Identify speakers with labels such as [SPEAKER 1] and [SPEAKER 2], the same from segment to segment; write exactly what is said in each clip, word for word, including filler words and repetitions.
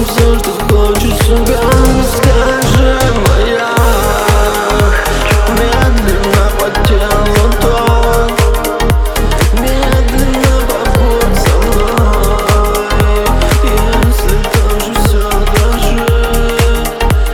[SPEAKER 1] все, что хочется, газ. Скажи, моя, медленно по телу ток, медленно побудь со мной, если тоже все дрожит.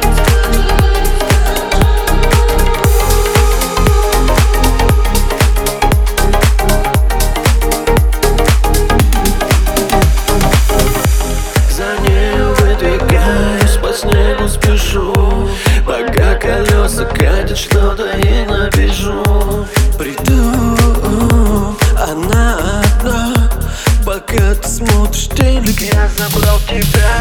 [SPEAKER 1] За нею выдвигаюсь, по снегу спешу, пока колеса катят что-то и напишу. Приду, она одна, пока ты смотришь телек, я забрал тебя.